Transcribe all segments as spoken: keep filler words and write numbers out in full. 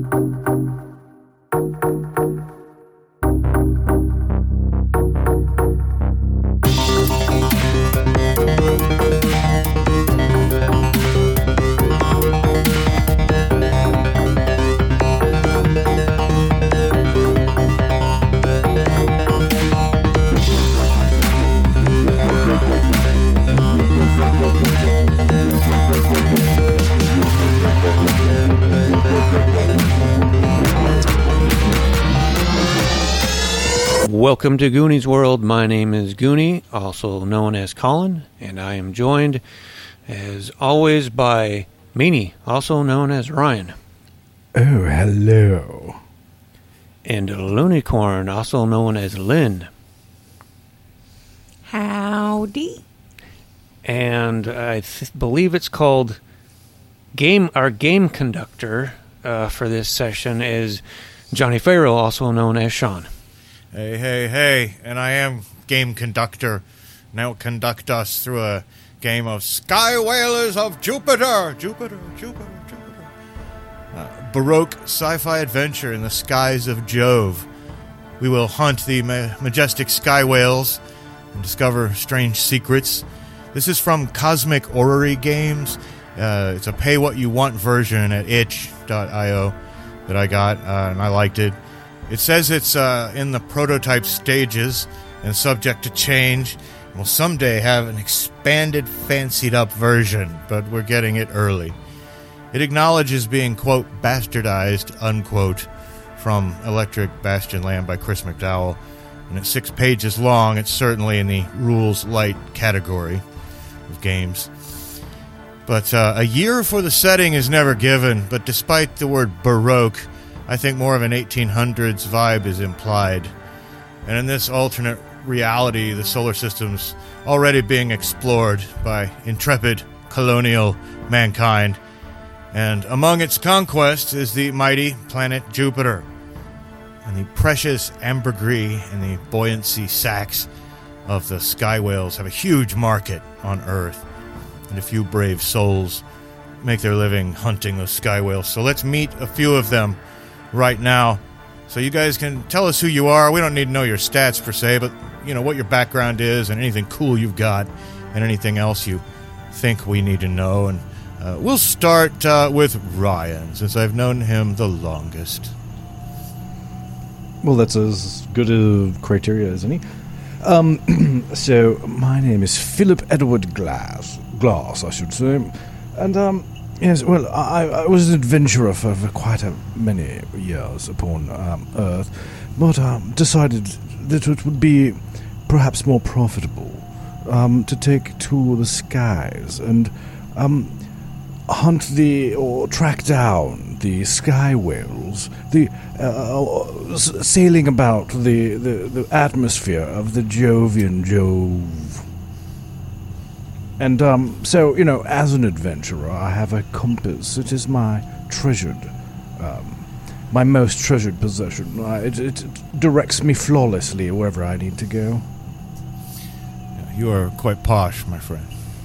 Welcome to Goonies World. My name is Goonie, also known as Colin, and I am joined, as always, by Meanie, also known as Ryan. Oh, hello. And Loonicorn, also known as Lynn. Howdy. And I th- believe it's called game. Our game conductor uh, for this session is Johnny Farrell, also known as Sean. Hey, hey, hey, and I am game conductor. Now conduct us through a game of Sky Whalers of Jupiter. Jupiter, Jupiter, Jupiter. Uh, Baroque sci-fi adventure in the skies of Jove. We will hunt the ma- majestic sky whales and discover strange secrets. This is from Cosmic Orrery Games. Uh, it's a pay-what-you-want version at itch dot io that I got, uh, and I liked it. It says it's uh, in the prototype stages and subject to change. We'll someday have an expanded, fancied-up version, but we're getting it early. It acknowledges being, quote, bastardized, unquote, from Electric Bastion Land by Chris McDowell. And it's six pages long. It's certainly in the rules-light category of games. But uh, a year for the setting is never given, but despite the word Baroque, I think more of an eighteen hundreds vibe is implied. And in this alternate reality, the solar system's already being explored by intrepid colonial mankind. And among its conquests is the mighty planet Jupiter. And the precious ambergris and the buoyancy sacs of the sky whales have a huge market on Earth. And a few brave souls make their living hunting those sky whales. So let's meet a few of them right now, so you guys can tell us who you are. We don't need to know your stats per se, but you know what your background is and anything cool you've got and anything else you think we need to know. And uh, we'll start uh, with Ryan, since I've known him the longest. Well, that's as good a criteria as any. Um, so my name is Philip Edward Glass, Glass, I should say, and um. Yes, well, I, I was an adventurer for, for quite a many years upon um, Earth, but um, decided that it would be perhaps more profitable um, to take to the skies and um, hunt the, or track down the sky whales, the uh, sailing about the, the, the atmosphere of the Jovian Jove. And, um, so, you know, as an adventurer, I have a compass. It is my treasured, um, my most treasured possession. I, it, it directs me flawlessly wherever I need to go. Yeah, you are quite posh, my friend.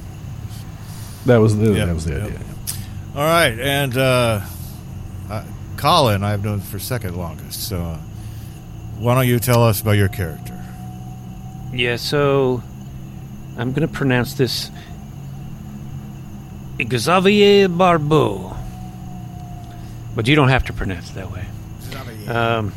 That was the, yep, that was the yep. idea. All right, and, uh, uh, Colin, I've known for second longest, so uh, why don't you tell us about your character? Yeah, so I'm going to pronounce this Xavier Barbeau, but you don't have to pronounce it that way. Um,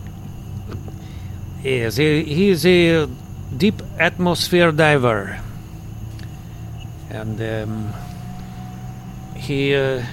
yes, he, he is a deep atmosphere diver, and um, he uh,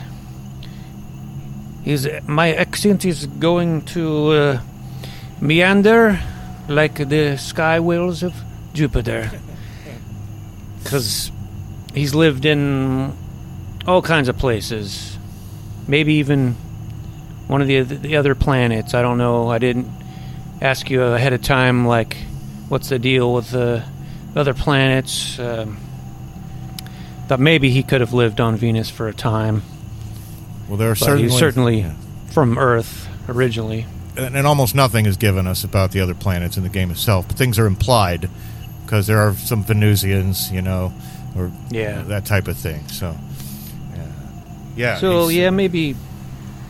his my accent is going to uh, meander like the sky whales of Jupiter, because he's lived in all kinds of places, maybe even one of the the other planets. I don't know. I didn't ask you ahead of time, like, what's the deal with the other planets. Um, thought maybe he could have lived on Venus for a time. Well, there are but certainly, he's certainly yeah. from Earth originally. And, and almost nothing is given us about the other planets in the game itself, but things are implied because there are some Venusians, you know, or Yeah. that type of thing. So, yeah, yeah. So he's- yeah, maybe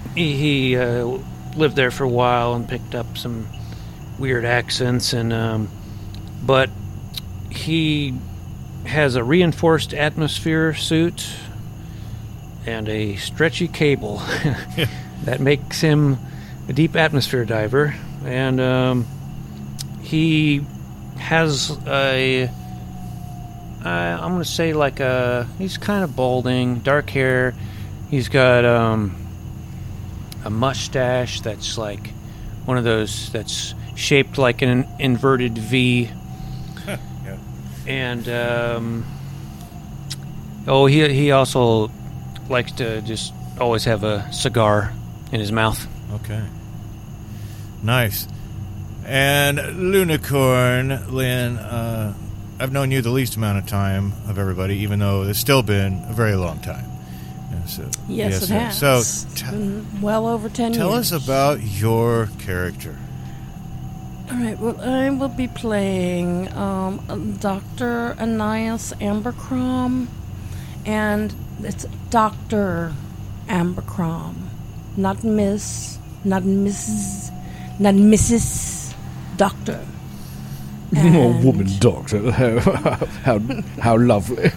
he, he uh, lived there for a while and picked up some weird accents, and um, but he has a reinforced atmosphere suit and a stretchy cable that makes him a deep atmosphere diver, and um, he has a, uh, I'm going to say like a, he's kind of balding, dark hair. He's got um, a mustache that's like one of those that's shaped like an inverted V. Yeah. And, um, oh, he he also likes to just always have a cigar in his mouth. Okay. Nice. And Lunicorn, Lynn, uh, I've known you the least amount of time of everybody, even though it's still been a very long time. And so, Yes, it sir. has. So, It's t- been well over ten tell years. us about your character. All right, well, I will be playing um, Doctor Ananias Abercrom, and it's Doctor Abercrom, not Miss, not Missus, not Missus Doctor. Oh, And- woman doctor. How, how, how lovely.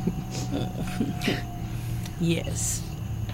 Yes.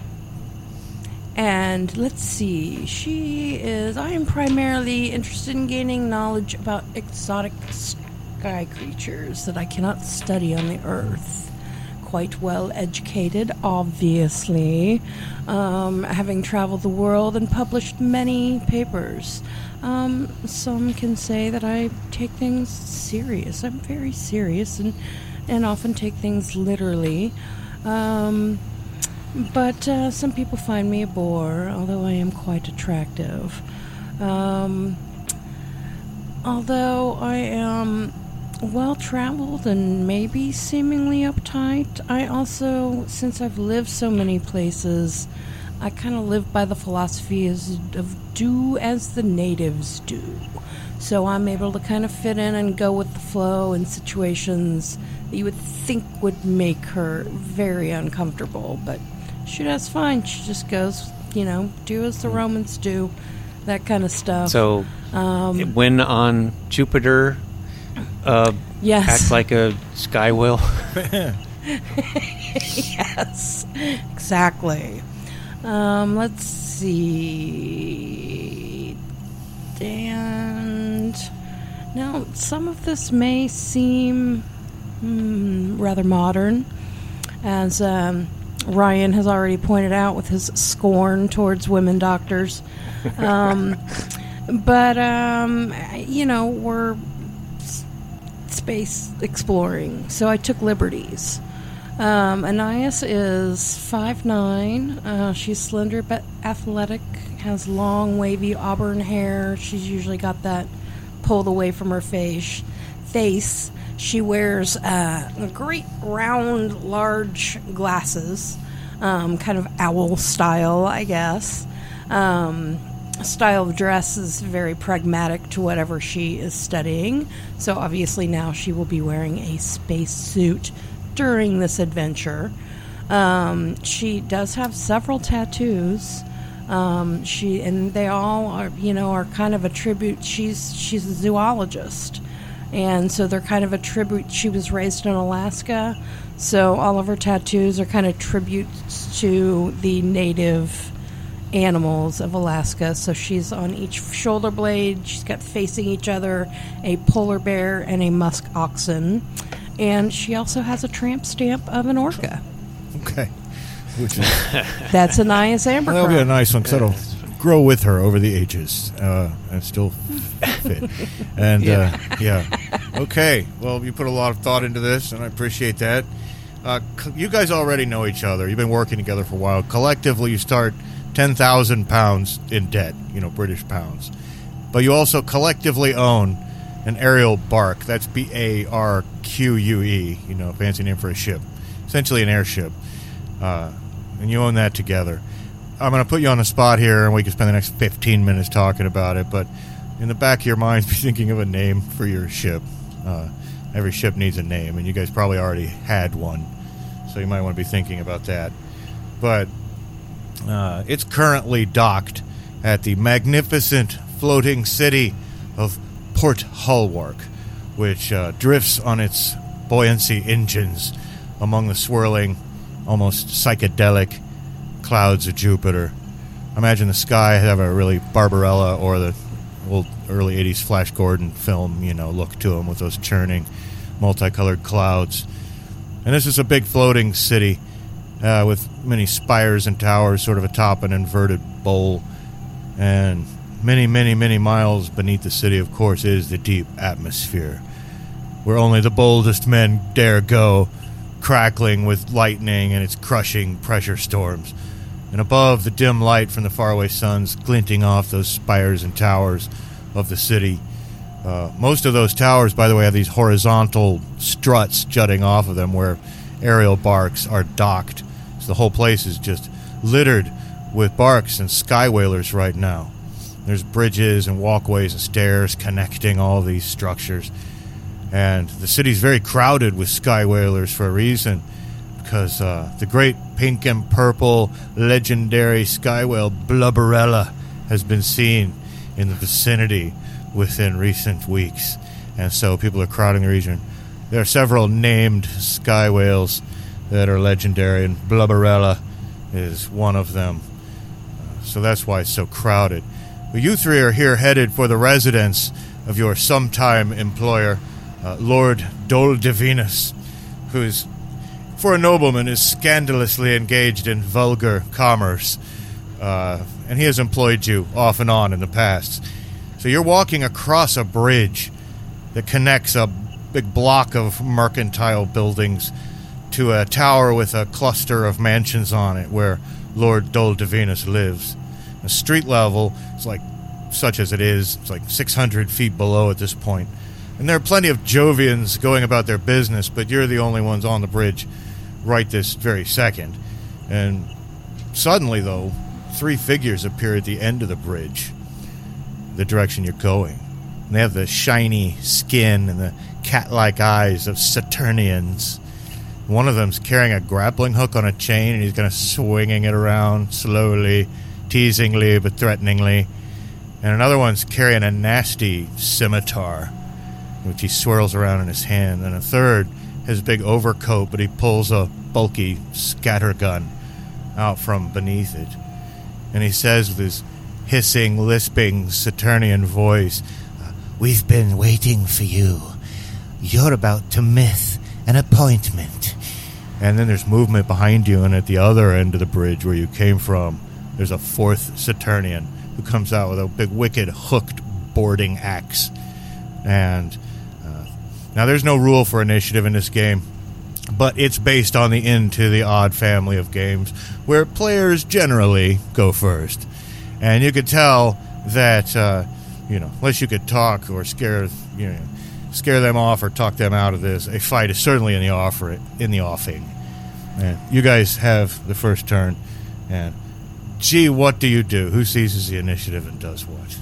And let's see, she is. I am primarily interested in gaining knowledge about exotic sky creatures that I cannot study on the Earth. Quite well educated, obviously, um, having traveled the world and published many papers. Um, some can say that I take things serious. I'm very serious and, and often take things literally. Um, But uh, some people find me a bore, although I am quite attractive. Um, although I am well-traveled and maybe seemingly uptight, I also, since I've lived so many places, I kind of live by the philosophy as, of do as the natives do. So I'm able to kind of fit in and go with the flow in situations that you would think would make her very uncomfortable, but she does fine. She just goes, you know, do as the Romans do, that kind of stuff. So, um, when on Jupiter, uh, yes, act like a sky whale. yes, exactly. Um, let's see, and now some of this may seem hmm, rather modern, as um, Ryan has already pointed out with his scorn towards women doctors. Um, but, um, you know, we're s- space exploring, so I took liberties. Um, Anais is five nine. Uh, she's slender but athletic, has long, wavy auburn hair. She's usually got that pulled away from her face. Face. She wears uh, great round, large glasses, um, kind of owl style, I guess. Um, style of dress is very pragmatic to whatever she is studying. So obviously now she will be wearing a space suit during this adventure. Um, she does have several tattoos. Um, she and they all are, you know, are kind of a tribute. She's she's a zoologist. And so they're kind of a tribute. She was raised in Alaska, so all of her tattoos are kind of tributes to the native animals of Alaska. So she's on each shoulder blade. She's got facing each other a polar bear and a musk oxen. And she also has a tramp stamp of an orca. Okay. Which is, That's Anais that'll be a Abercrombie. nice one, 'cause that'll grow with her over the ages uh, and still fit. And, yeah. Uh, yeah. Okay. Well, you put a lot of thought into this, and I appreciate that. Uh, c- you guys already know each other. You've been working together for a while. Collectively, you start ten thousand pounds in debt, you know, British pounds. But you also collectively own an aerial bark. That's B A R Q U E, you know, fancy name for a ship. Essentially an airship. Uh, and you own that together. I'm going to put you on the spot here, and we can spend the next fifteen minutes talking about it, but in the back of your minds, be thinking of a name for your ship. Uh, every ship needs a name, and you guys probably already had one, so you might want to be thinking about that. But Uh, it's currently docked at the magnificent floating city of Port Hulwark, which uh, drifts on its buoyancy engines among the swirling, almost psychedelic clouds of Jupiter. Imagine the sky have a really Barbarella or the old early eighties Flash Gordon film, you know, look to them with those churning, multicolored clouds. And this is a big floating city uh, with many spires and towers sort of atop an inverted bowl. And many, many, many miles beneath the city, of course, is the deep atmosphere, where only the boldest men dare go, crackling with lightning and its crushing pressure storms. And above, the dim light from the faraway suns glinting off those spires and towers of the city. Uh, most of those towers, by the way, have these horizontal struts jutting off of them where aerial barks are docked. So the whole place is just littered with barks and sky whalers right now. There's bridges and walkways and stairs connecting all these structures. And the city's very crowded with sky whalers for a reason, because uh, the great pink and purple legendary sky whale Blubberella has been seen in the vicinity within recent weeks. And so people are crowding the region. There are several named sky whales that are legendary, and Blubberella is one of them. Uh, so that's why it's so crowded. But you three are here headed for the residence of your sometime employer, uh, Lord Doldivinus, who is, for a nobleman, is scandalously engaged in vulgar commerce. Uh, and he has employed you off and on in the past. So you're walking across a bridge that connects a big block of mercantile buildings to a tower with a cluster of mansions on it where Lord Doldivinus lives. The street level is like, such as it is, it's like six hundred feet below at this point. And there are plenty of Jovians going about their business, but you're the only ones on the bridge right this very second. And suddenly, though, three figures appear at the end of the bridge, the direction you're going. And they have the shiny skin and the cat-like eyes of Saturnians. One of them's carrying a grappling hook on a chain, and he's kind of swinging it around slowly, teasingly but threateningly. And another one's carrying a nasty scimitar, which he swirls around in his hand. And a third has a big overcoat, but he pulls a bulky scattergun out from beneath it. And he says with his hissing, lisping, Saturnian voice, "We've been waiting for you. You're about to miss an appointment." And then there's movement behind you, and at the other end of the bridge where you came from, there's a fourth Saturnian who comes out with a big, wicked, hooked boarding axe. And uh, now there's no rule for initiative in this game, but it's based on the Into the Odd family of games, where players generally go first. And you could tell that, uh, you know, unless you could talk or scare, you know, scare them off or talk them out of this, a fight is certainly in the offer, in the offing. And you guys have the first turn, and gee, what do you do? Who seizes the initiative and does what?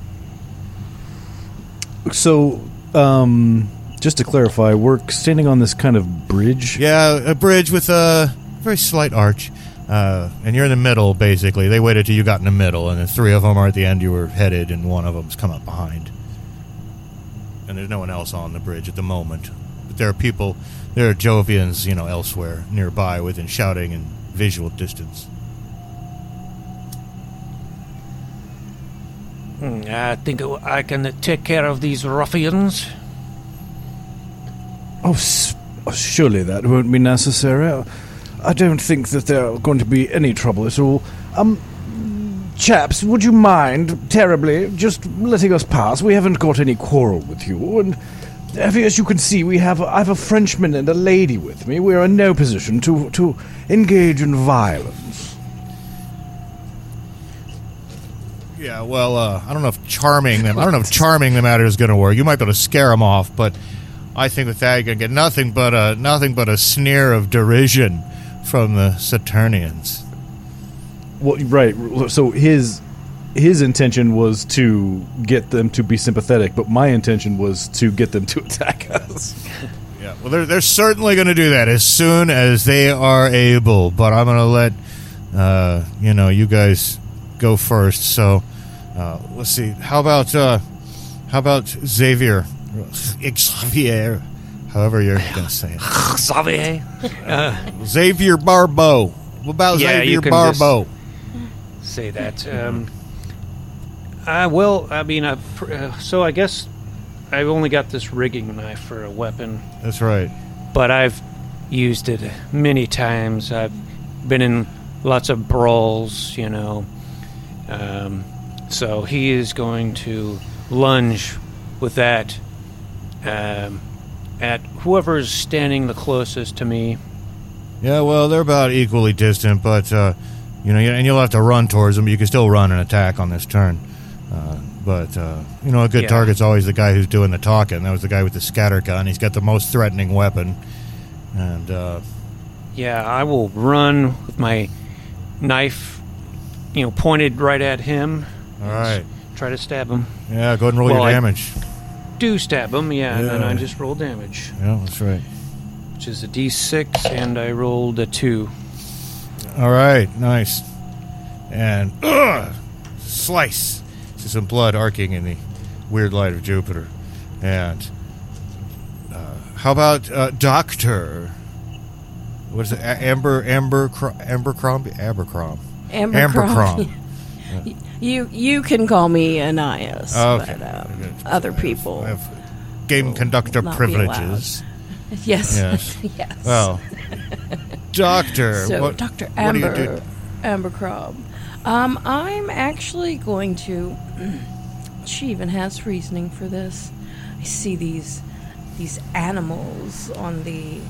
So, um, just to clarify, we're standing on this kind of bridge? Yeah, a bridge with a very slight arch. Uh, and you're in the middle, basically. They waited till you got in the middle, and the three of them are at the end you were headed, and one of them's come up behind. And there's no one else on the bridge at the moment. But there are people, there are Jovians, you know, elsewhere, nearby, within shouting and visual distance. I think I can take care of these ruffians. Oh, s- surely that won't be necessary. I don't think that there are going to be any trouble at all. Um, chaps, would you mind, terribly, just letting us pass? We haven't got any quarrel with you, and as you can see, we have I have a Frenchman and a lady with me. We are in no position to, to engage in violence. Yeah, well, uh, I don't know if charming them. I don't know if charming them out is going to work. You might be able to scare them off, but I think with that you're going to get nothing but a nothing but a sneer of derision from the Saturnians. Well, right. So his his intention was to get them to be sympathetic, but my intention was to get them to attack us. Yeah, well, they're they're certainly going to do that as soon as they are able. But I'm going to let uh, you know, you guys go first. So uh, let's see. How about uh, how about Xavier? Xavier, however you're gonna say it. Xavier. Uh, Xavier Barbeau. What about Yeah, Xavier you can Barbeau? say that. Um, I will. I mean, I, uh, so I guess I've only got this rigging knife for a weapon, That's right. but I've used it many times. I've been in lots of brawls, you know. Um, so he is going to lunge with that um, at whoever's standing the closest to me. Yeah, well, they're about equally distant, but uh, you know, and you'll have to run towards them. But you can still run and attack on this turn. Uh, but uh, you know, a good Yeah. target's always the guy who's doing the talking. That was the guy with the scatter gun. He's got the most threatening weapon, and uh, Yeah, I will run with my knife, you know, pointed right at him. all right, Try to stab him. yeah, go ahead and roll Well, your I- damage. Do stab him, yeah, and then Yeah. I just roll damage, Yeah, that's right. which is a d six, and I rolled a two. All right, nice, and ugh, slice. See some blood arcing in the weird light of Jupiter, and uh, how about uh, Doctor? What is it? A- Amber, Amber, Cro- Abercrombie, Abercrombie, Abercrombie. You you can call me Anais, Okay. but um, other people. I have game will conductor not be privileges. Yes. Yes. yes. Well, Doctor. So, what, Doctor what do you do? Amber Abercrombie. Um, I'm actually going to. She even has reasoning for this. I see these these animals on the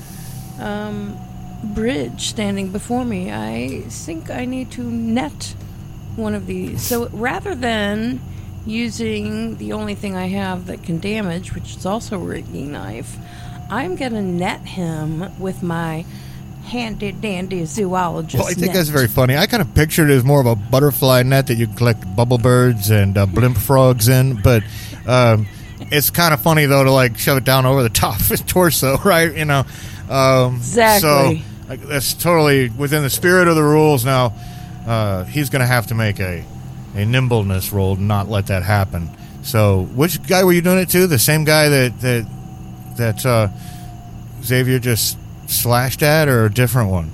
um, bridge standing before me. I think I need to net one of these. So rather than using the only thing I have that can damage, which is also a rigging knife, I'm going to net him with my handy dandy zoologist Well, I think net. that's very funny. I kind of pictured it as more of a butterfly net that you collect bubble birds and uh, blimp frogs in, but um, it's kind of funny though to like shove it down over the top of his torso, right? You know, um, Exactly. So like, that's totally within the spirit of the rules. Now uh, he's going to have to make a a nimbleness roll to not let that happen. So, which guy were you doing it to? The same guy that that that uh, Xavier just slashed at, or a different one?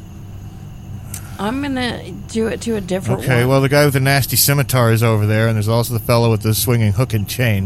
I'm going to do it to a different Okay, one. well, the guy with the nasty scimitar is over there, and there's also the fellow with the swinging hook and chain.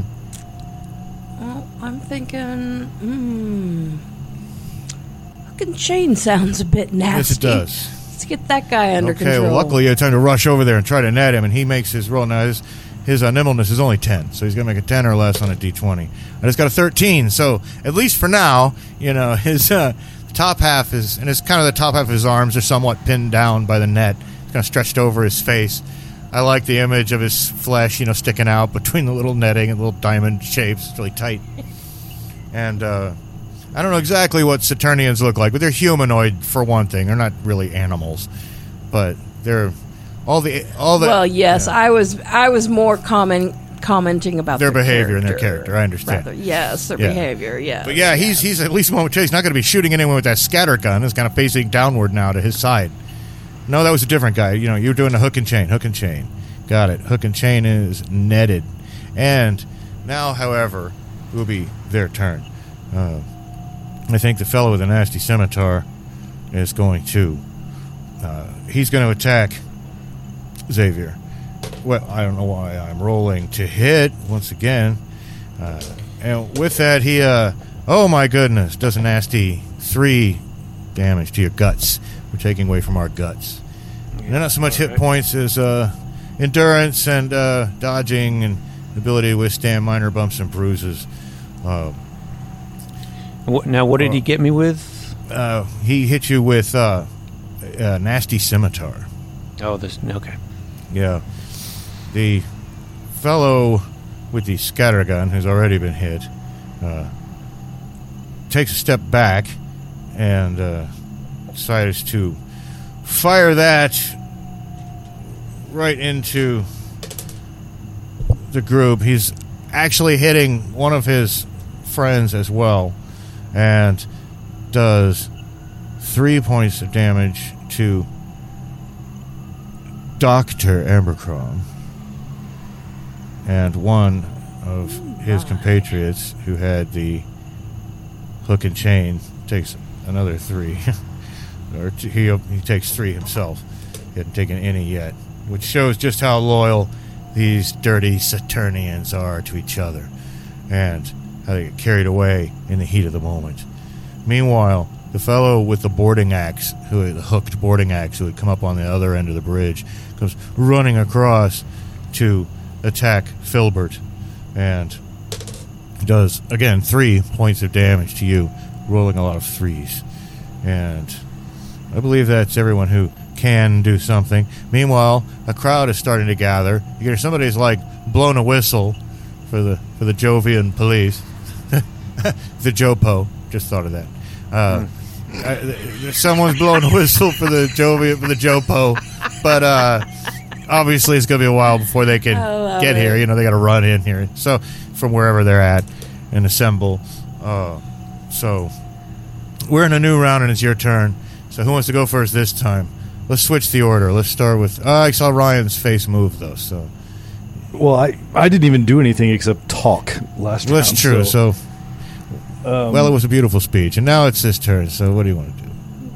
Well, I'm thinking, hmm. Hook and chain sounds a bit nasty. Yes, it does. Let's get that guy under okay, control. well, luckily you had time to rush over there and try to net him, and he makes his roll. Now, his, his uh, nimbleness is only ten, so he's going to make a ten or less on a d twenty. I just got a thirteen, so at least for now, you know, his uh, top half is, and it's kind of the top half of his arms are somewhat pinned down by the net. It's kind of stretched over his face. I like the image of his flesh, you know, sticking out between the little netting and little diamond shapes. It's really tight. And uh, I don't know exactly what Saturnians look like, but they're humanoid for one thing. They're not really animals, but they're all the all the. well, yes, yeah. I was I was more comment, commenting about Their their behavior and their character, character, I understand. rather. Yes, their Yeah. behavior, yes. But yeah, he's he's at least momentarily. He's not going to be shooting anyone with that scatter gun. It's kind of facing downward now to his side. No, that was a different guy. You know, you were doing the hook and chain. Hook and chain. Got it. Hook and chain is netted. And now, however, it will be their turn. Uh, I think the fellow with the nasty scimitar is going to. Uh, he's going to attack Xavier. Well, I don't know why I'm rolling to hit once again. Uh, and with that, he, uh, oh my goodness, does a nasty three damage to your guts. We're taking away from our guts. And they're not so much hit points as uh, endurance and uh, dodging and ability to withstand minor bumps and bruises. Uh, What, now, what did he get me with? uh, he hit you with uh, a nasty scimitar. Oh, this. Okay. Yeah. The fellow with the scattergun, who's already been hit, uh, takes a step back and uh, decides to fire that right into the group. He's actually hitting one of his friends as well, and does three points of damage to Doctor Abercrombie and one of his compatriots who had the hook and chain takes another three. or t- he, he takes three himself. He hadn't taken any yet, which shows just how loyal these dirty Saturnians are to each other and how they get carried away in the heat of the moment. Meanwhile, the fellow with the boarding axe, who the hooked boarding axe, who had come up on the other end of the bridge, comes running across to attack Filbert, and does again three points of damage to you, rolling a lot of threes. And I believe that's everyone who can do something. Meanwhile, a crowd is starting to gather. You hear somebody's like blown a whistle for the for the Jovian police. The Jopo. Just thought of that. Uh, I, someone's blowing a whistle for the Jovian for the Jopo, but uh, obviously it's going to be a while before they can get it. here. You know, they got to run in here. So from wherever they're at and assemble. Uh, so we're in a new round and it's your turn. So who wants to go first this time? Let's switch the order. Let's start with... Uh, I saw Ryan's face move, though, so... Well, I, I didn't even do anything except talk last Well, round. that's true, so... so um, well, it was a beautiful speech, and now it's his turn, so what do you want to do?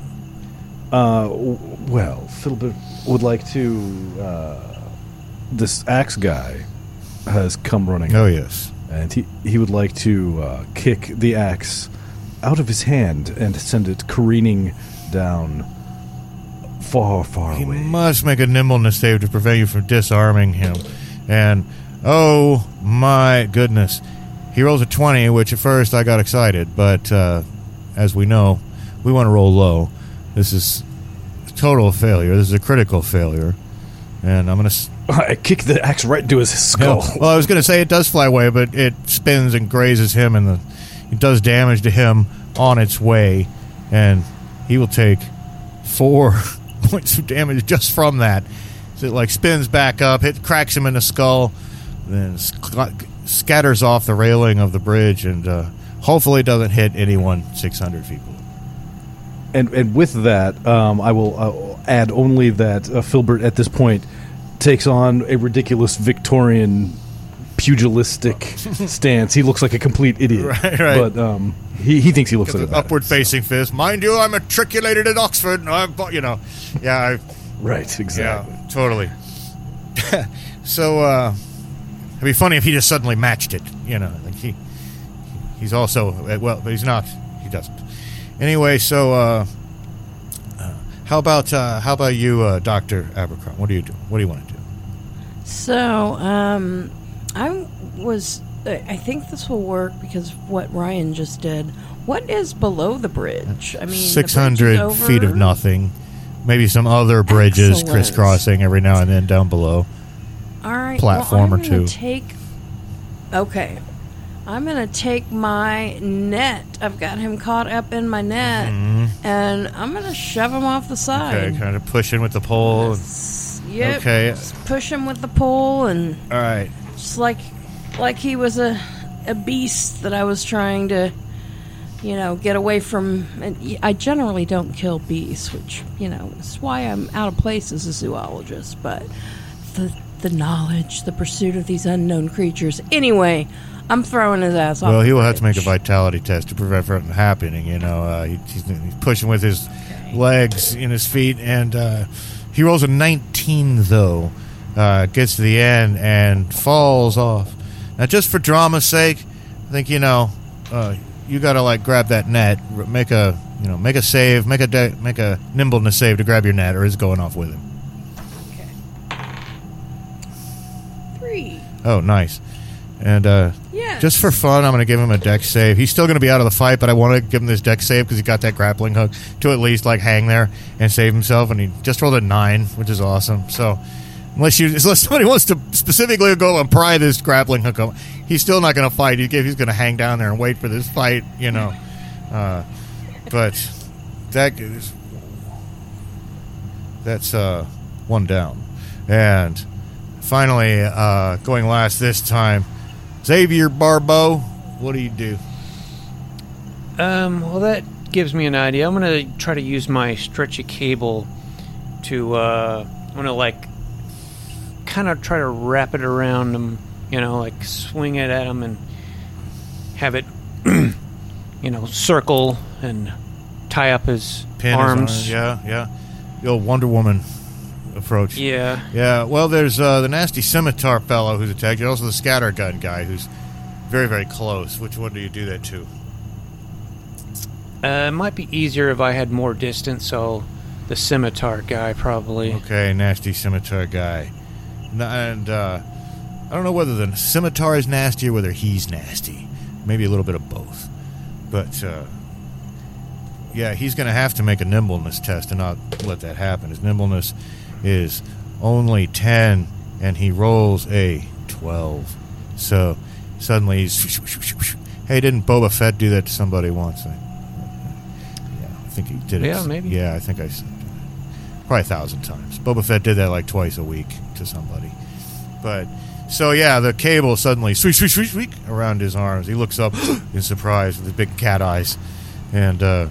Uh, w- well, Philbert would like to... Uh, this axe guy has come running. Oh, yes. And he, he would like to uh, kick the axe out of his hand and send it careening down far, far He away. must make a nimbleness save to prevent you from disarming him. And, oh, my goodness. He rolls a twenty, which at first I got excited, but uh, as we know, we want to roll low. This is a total failure. This is a critical failure. And I'm going to... S- I kick the axe right into his skull. well, I was going to say it does fly away, but it spins and grazes him, and the, it does damage to him on its way. And he will take four points of damage just from that. So it like spins back up, hit, cracks him in the skull, then sc- scatters off the railing of the bridge, and uh, hopefully doesn't hit anyone six hundred feet below. And and with that, um, I will uh, add only that uh, Filbert at this point takes on a ridiculous Victorian pugilistic stance. He looks like a complete idiot. Right, right. But um, he, he thinks he looks like a badass, upward facing fist. Mind you, I'm matriculated at Oxford. I've, you know, yeah, I, Right, exactly. yeah, totally. So, uh, it'd be funny if he just suddenly matched it. You know, like he, he's also well, but he's not. He doesn't. Anyway, so uh, uh, how about uh, how about you, uh, Doctor Abercrombie? What do you do? What do you want to do? So, um, I was. I think this will work because of what Ryan just did. What is below the bridge? I mean, Six the bridge is hundred over. feet of nothing. Maybe some other bridges Excellent. crisscrossing every now and then down below. All right, platform well, or I'm gonna two. Take. Okay, I'm gonna take my net. I've got him caught up in my net, Mm-hmm. and I'm gonna shove him off the side. Okay, kind of pushing with the pole. And, Yep. Okay. Just push him with the pole, and all right. just like, like he was a, a beast that I was trying to, you know, get away from. And I generally don't kill beasts, which you know is why I'm out of place as a zoologist. But the the knowledge, the pursuit of these unknown creatures. Anyway, I'm throwing his ass off. Well, he the will have to make a bridge. vitality test to prevent from happening. You know, uh, he, he's, he's pushing with his legs in his feet, and uh, he rolls a nineteen, though. Uh, gets to the end and falls off. Now, just for drama's sake, I think, you know, uh, you got to, like, grab that net, r- make a, you know, make a save, make a de- make a nimbleness save to grab your net, or it's going off with him. Three. Oh, nice. And uh, Yes. just for fun, I'm going to give him a dex save. He's still going to be out of the fight, but I want to give him this dex save because he got that grappling hook to at least like hang there and save himself. And he just rolled a nine, which is awesome. So unless you, unless somebody wants to specifically go and pry this grappling hook up, he's still not going to fight. He, he's going to hang down there and wait for this fight, you know. Uh, but that is that's uh, one down. And finally, uh, going last this time. Xavier Barbeau, what do you do? Um, well, that gives me an idea. I'm gonna try to use my stretchy cable to, uh, I'm gonna like kind of try to wrap it around him, you know, like swing it at him and have it, you know, circle and tie up his Pin arms. His arm. Yeah, yeah. The old Wonder Woman approach. Yeah. Yeah, well, there's uh, the nasty scimitar fellow who's attacked you. Also the scattergun guy who's very, very close. Which one do you do that to? Uh, it might be easier if I had more distance, so the scimitar guy probably. Okay, nasty scimitar guy. N- And uh, I don't know whether the scimitar is nasty or whether he's nasty. Maybe a little bit of both. But, uh, yeah, he's going to have to make a nimbleness test and not let that happen. His nimbleness is only ten, and he rolls a twelve. So suddenly he's... Hey, didn't Boba Fett do that to somebody once? I, yeah, I think he did it. Yeah, maybe. Yeah, I think I... Probably a thousand times. Boba Fett did that like twice a week to somebody. But... So, yeah, the cable suddenly sweep, sweep, sweep, sweep around his arms. He looks up in surprise with his big cat eyes. And uh,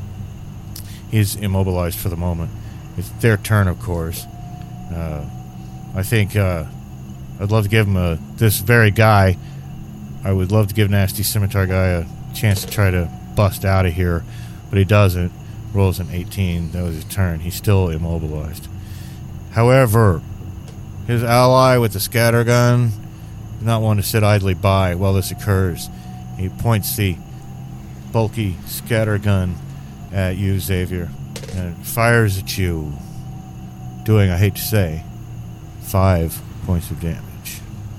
he's immobilized for the moment. It's their turn, of course. Uh, I think uh, I'd love to give him a... This very guy, I would love to give Nasty Scimitar Guy a chance to try to bust out of here. But he doesn't. Rolls an eighteen. That was his turn. He's still immobilized. However... His ally with the scattergun does not want to sit idly by while this occurs. He points the bulky scattergun at you, Xavier, and it fires at you, doing, I hate to say, five points of damage.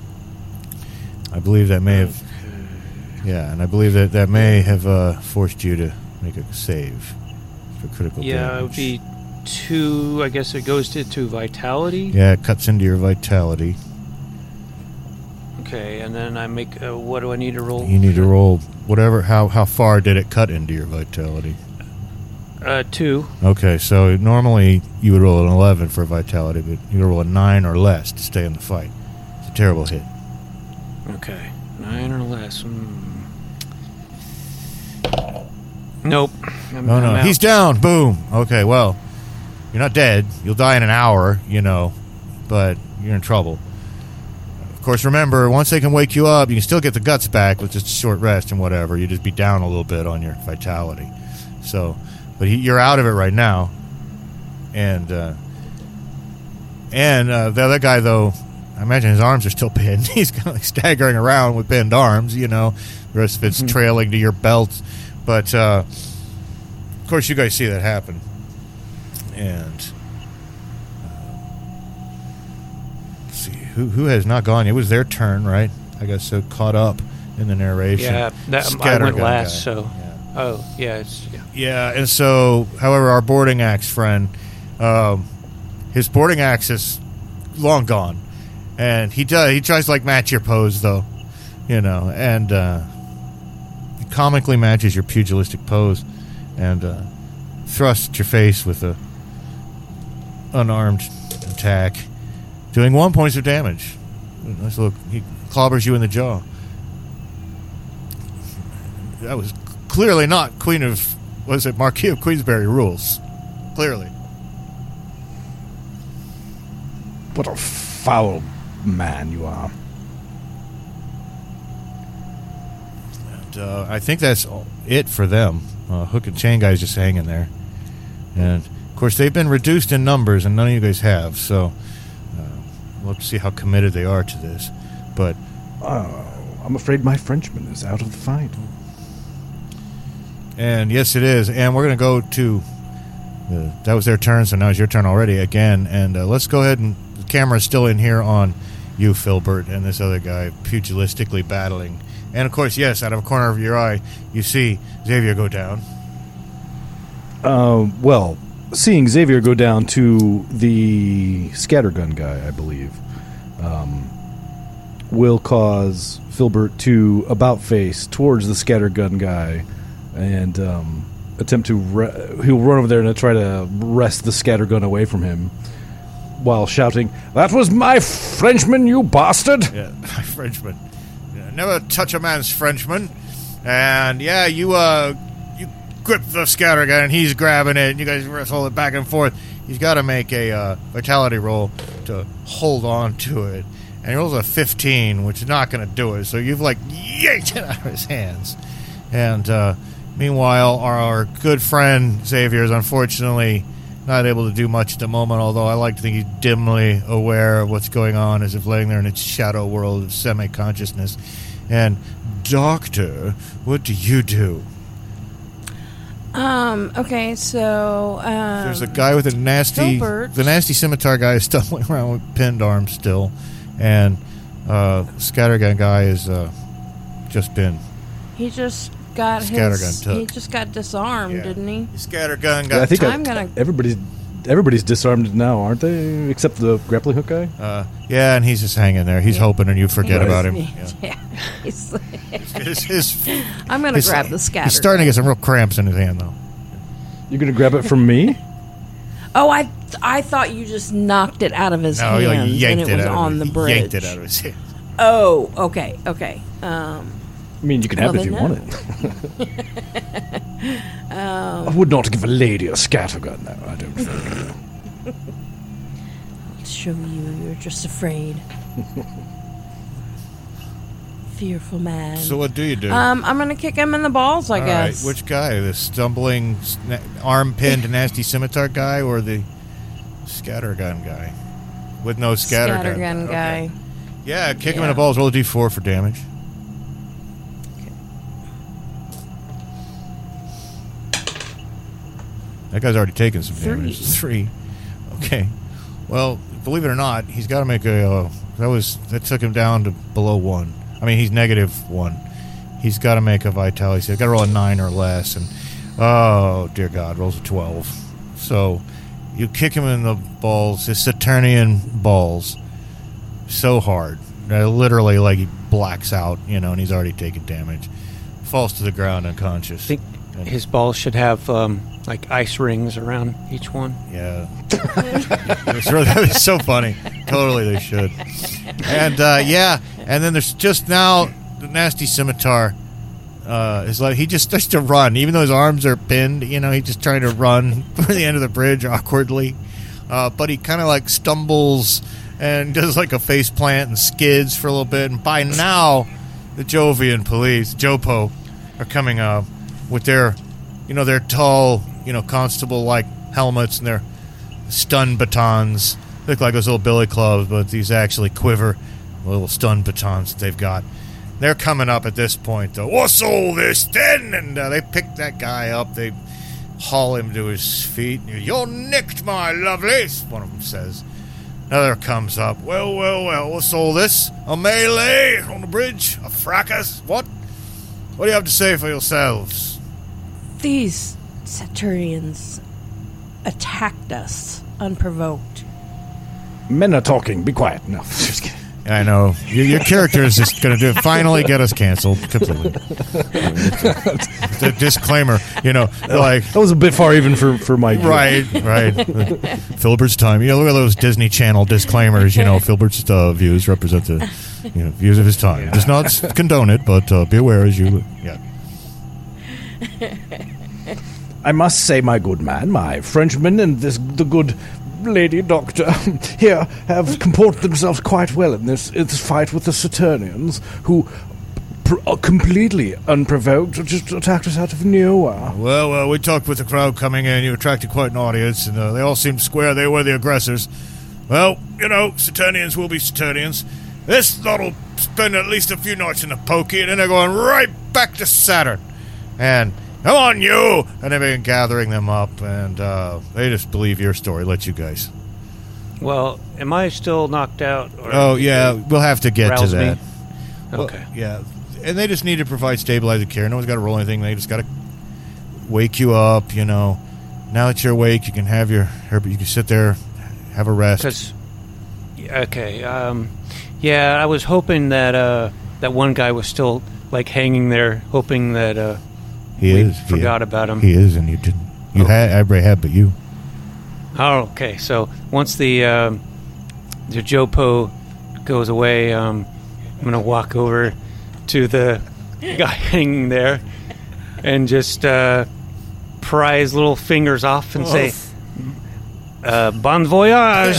I believe that may have... Yeah, and I believe that that may have uh, forced you to make a save for critical Yeah, damage. it would be two, I guess it goes to, to vitality. Yeah, it cuts into your vitality. Okay, and then I make, uh, what do I need to roll? You need to roll whatever, how, how far did it cut into your vitality? Uh, two. Okay, so normally you would roll an eleven for vitality, but you roll a nine or less to stay in the fight. It's a terrible hit. Okay, nine or less. Mm. Nope. I'm, Oh, no, I'm out. he's down. Boom. Okay, well, you're not dead. You'll die in an hour, you know, but you're in trouble. Of course, remember, once they can wake you up, you can still get the guts back with just a short rest and whatever. You just be down a little bit on your vitality. So, but he, you're out of it right now. And, uh, and uh, the other guy, though, I imagine his arms are still pinned. He's kind of like staggering around with pinned arms, you know. The rest of it's Mhm. trailing to your belt. But, uh, of course, you guys see that happen. And uh, let's see, who who has not gone? It was their turn, right? I got so caught up in the narration. Yeah, that, I Scattergun went last, guy. so. Yeah. Oh, yeah, it's. Yeah. Yeah, and so, however, our boarding axe friend, um, his boarding axe is long gone, and he does he tries to like match your pose though, you know, and uh, he comically matches your pugilistic pose, and uh, thrusts at your face with a unarmed attack, doing one point of damage. Nice look. He clobbers you in the jaw. That was clearly not Queen of, was it Marquis of Queensberry rules? Clearly. What a foul man you are. And uh, I think that's all- it for them. Uh, Hook and Chain guy's just hanging there. And, of course, they've been reduced in numbers, and none of you guys have, so uh, we'll have to see how committed they are to this. But Oh, I'm afraid my Frenchman is out of the fight. And yes, it is. And we're going to go to... Uh, that was their turn, so now it's your turn already again. And uh, let's go ahead and... The camera's still in here on you, Filbert, and this other guy pugilistically battling. And, of course, yes, out of a corner of your eye, you see Xavier go down. Uh, well, seeing Xavier go down to the scattergun guy, I believe, um, will cause Filbert to about face towards the scattergun guy and um, attempt to... Re- he'll run over there and try to wrest the scattergun away from him while shouting, "That was my Frenchman, you bastard!" Yeah, my Frenchman. Yeah, never touch a man's Frenchman. And, yeah, you, uh... you grip the scattergun, and he's grabbing it, and you guys wrestle it back and forth. He's got to make a uh, vitality roll to hold on to it. And he rolls a fifteen, which is not going to do it. So you've, like, yanked it out of his hands. And uh, meanwhile, our, our good friend Xavier is unfortunately not able to do much at the moment, although I like to think he's dimly aware of what's going on as if laying there in its shadow world of semi-consciousness. And, Doctor, what do you do? Um, okay, so, um... There's a guy with a nasty... Filbert. The nasty scimitar guy is stumbling around with pinned arms still. And uh, Scattergun guy is uh, just been... He just got Scattergun his... took. He just got disarmed, Yeah. didn't he? Scattergun guy. Yeah, I think I'm I, gonna- everybody's everybody's disarmed now, aren't they? Except the grappling hook guy. Uh, yeah, and he's just hanging there. He's Yeah. hoping and you forget He's- about him. Yeah. Yeah. He's- His, his, I'm gonna his- grab the scatter. He's starting to get some real cramps in his hand, though. You're gonna grab it from me? Oh, I I thought you just knocked it out of his No, he like, hands yanked and it it was out on of the his, bridge. Yanked it out of his hand. Oh, okay, okay. Um, I mean, you can have Well, it if you then want it. um, I would not give a lady a scattergun, though. I don't think. I'll show you. You're just afraid. Fearful man. So what do you do? Um, I'm gonna kick him in the balls, I All guess. right, which guy? The stumbling, sna- arm-pinned, nasty scimitar guy, or the scattergun guy with no scattergun? Scattergun Okay. guy. Yeah, kick him in Yeah. the balls. Roll a d four for damage. That guy's already taken some damage. Three. Okay. Well, believe it or not, he's got to make a. Uh, that was that took him down to below one. I mean, he's negative one. He's got to make a vitality. So he's got to roll a nine or less, and oh dear God, rolls a twelve. So you kick him in the balls, his Saturnian balls, so hard, uh, literally like he blacks out, you know, and he's already taken damage. Falls to the ground unconscious. I think his balls should have um, like ice rings around each one. Yeah. It's really, that was so funny. Totally they should. And, uh, yeah, and then there's just now the nasty scimitar uh, is like, he just starts to run. Even though his arms are pinned, you know, he's just trying to run for the end of the bridge awkwardly. Uh, but he kind of like stumbles and does like a face plant and skids for a little bit. And by now, the Jovian police, Jopo, are coming up with their, you know, their tall, you know, constable-like helmets and their stun batons. They look like those little billy clubs, but these actually quiver little stun batons that they've got. They're coming up at this point, though. What's all this, then? And uh, they pick that guy up. They haul him to his feet. You're nicked, my lovely, one of them says. Another comes up. Well, well, well, what's all this? A melee on the bridge? A fracas? What? What do you have to say for yourselves? These Saturnians attacked us unprovoked. Men are talking. Be quiet. No, just kidding. I know. Your, your character is just going to do finally get us canceled completely. The disclaimer, you know, like... That was a bit far even for, for my... Right, right. Filbert's time. You know, look at those Disney Channel disclaimers. You know, Filbert's uh, views represent the you know, views of his time. Does not condone it, but uh, be aware as you... Yeah. I must say, my good man, my Frenchman, and this the good lady doctor here have comported themselves quite well in this, in this fight with the Saturnians, who, pr- uh, completely unprovoked, just attacked us out of nowhere. Well, well, we talked with the crowd coming in. You attracted quite an audience, and uh, they all seemed square. They were the aggressors. Well, you know, Saturnians will be Saturnians. This lot will spend at least a few nights in the pokey, and then they're going right back to Saturn. And... Come on, you! And they've been gathering them up, and uh, they just believe your story. Let you guys. Well, am I still knocked out? Or Oh, yeah, we'll have to get to rouse that. me? Well, Okay. yeah, and they just need to provide stabilizing care. No one's got to roll anything. They just got to wake you up, you know. Now that you're awake, you can have your... You can sit there, have a rest. Because, okay, um, yeah, I was hoping that uh, that one guy was still like hanging there, hoping that uh, He we is. forgot he, about him. He is, and you didn't. You Oh. had, everybody had, but you. Oh, okay. So once the um, the Jopo goes away, um, I'm gonna walk over to the guy hanging there and just uh, pry his little fingers off and say, Uh, bon voyage.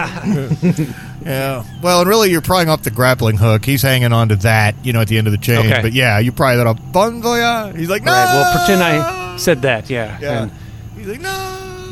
Yeah. Well, and really, you're prying up the grappling hook. He's hanging on to that, you know, at the end of the chain. Okay. But yeah, you pry that up. Bon voyage. He's like, no. Right, well, pretend I said that, yeah. Yeah. And He's like, no.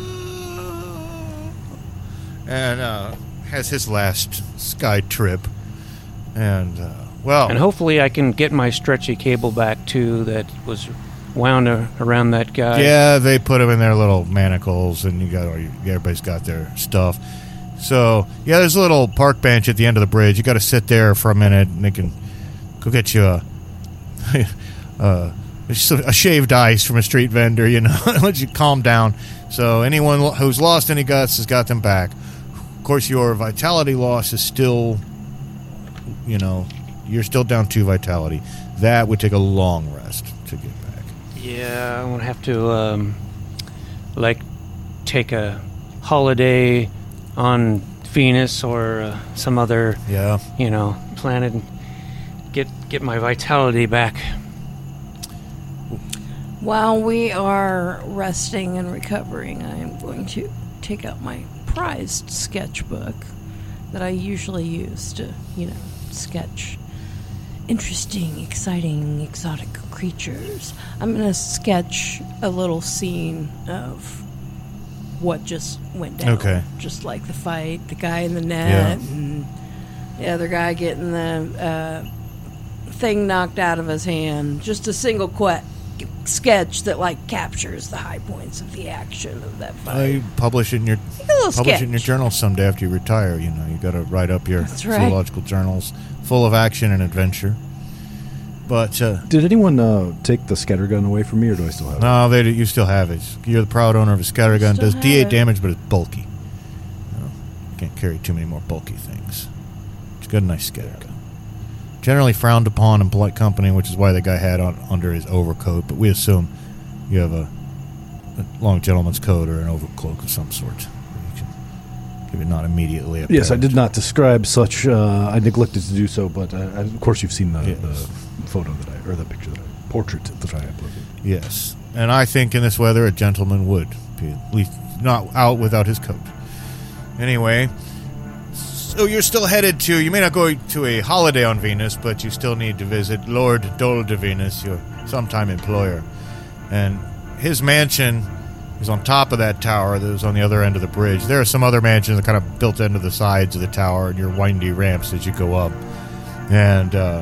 And uh, has his last sky trip. And, uh, well. And hopefully I can get my stretchy cable back, too, that was wound a- around that guy. Yeah, they put them in their little manacles, and you got everybody's got their stuff. So, yeah, there's a little park bench at the end of the bridge. You got to sit there for a minute, and they can go get you a, uh, a shaved ice from a street vendor, you know, let you calm down. So anyone who's lost any guts has got them back. Of course, your vitality loss is still, you know, you're still down two vitality. That would take a long rest to get back. Yeah, I'm going to have to, um, like, take a holiday on Venus or uh, some other, Yeah. you know, planet and get get my vitality back. While we are resting and recovering, I am going to take out my prized sketchbook that I usually use to, you know, sketch interesting, exciting, exotic creatures. I'm going to sketch a little scene of what just went down. Okay. Just like the fight, the guy in the net, Yeah. and the other guy getting the uh, thing knocked out of his hand. Just a single que- sketch that, like, captures the high points of the action of that fight. I publish it in your a little publish it in your sketch. journal someday after you retire. You know, you got to write up your That's right. zoological journals full of action and adventure. But uh, Did anyone uh, take the scattergun away from me, or do I still have it? no, they you still have it. You're the proud owner of a scattergun. Still Does have D eight it. damage, but it's bulky. You know, can't carry too many more bulky things. It's got a nice scattergun. Generally frowned upon in polite company, which is why the guy had on under his overcoat. But we assume you have a, a long gentleman's coat or an overcloak of some sort. You can give it not immediately apparent. Yes, I did not describe such. Uh, I neglected to do so, but uh, of course you've seen the, Yes. the photo that I, or the picture that I, portrait that I uploaded. Yes, and I think in this weather a gentleman would be at least not out without his coat. Anyway, so you're still headed to, you may not go to a holiday on Venus, but you still need to visit Lord Dol de Venus, your sometime employer. And his mansion is on top of that tower that was on the other end of the bridge. There are some other mansions that kind of built into the sides of the tower and your windy ramps as you go up. And, uh,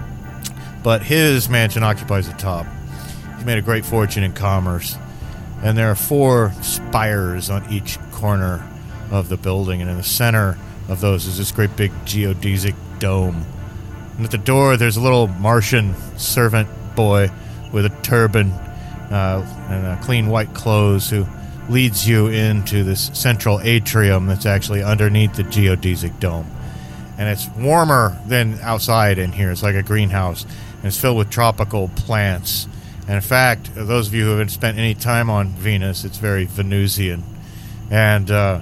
but his mansion occupies the top. He's made a great fortune in commerce. And there are four spires on each corner of the building. And in the center of those is this great big geodesic dome. And at the door, there's a little Martian servant boy with a turban uh, and uh, clean white clothes who leads you into this central atrium that's actually underneath the geodesic dome. And it's warmer than outside in here. It's like a greenhouse. And it's filled with tropical plants. And in fact, those of you who haven't spent any time on Venus, it's very Venusian. And uh,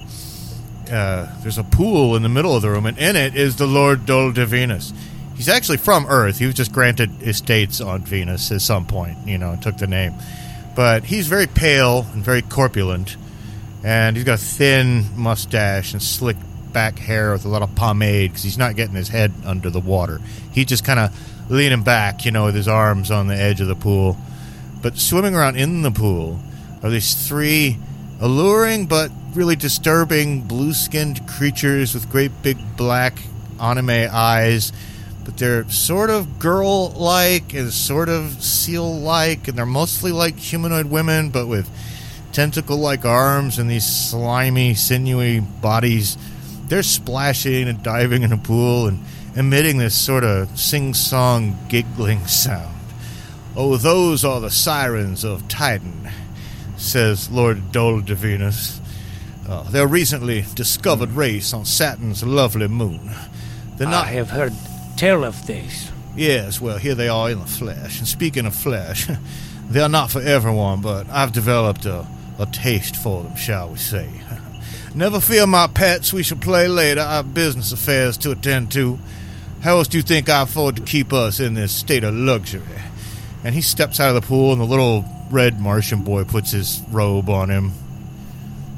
uh, there's a pool in the middle of the room, and in it is the Lord Dol de Venus. He's actually from Earth. He was just granted estates on Venus at some point, you know, and took the name. But he's very pale and very corpulent. And he's got a thin mustache and slick back hair with a lot of pomade because he's not getting his head under the water. He just kind of leaning back, you know, with his arms on the edge of the pool. But swimming around in the pool are these three alluring but really disturbing blue-skinned creatures with great big black anime eyes. But they're sort of girl-like and sort of seal-like, and they're mostly like humanoid women, but with tentacle-like arms and these slimy, sinewy bodies. They're splashing and diving in a pool and emitting this sort of sing-song giggling sound. "Oh, those are the sirens of Titan," says Lord Dol de Venus. Uh, they're a recently discovered race on Saturn's lovely moon. They're not... I have heard tell of this. Yes, well, here they are in the flesh. And speaking of flesh, they are not for everyone, but I've developed a, a taste for them, shall we say. Never fear, my pets, we shall play later. I have business affairs to attend to. How else do you think I afford to keep us in this state of luxury? And he steps out of the pool, and the little red Martian boy puts his robe on him.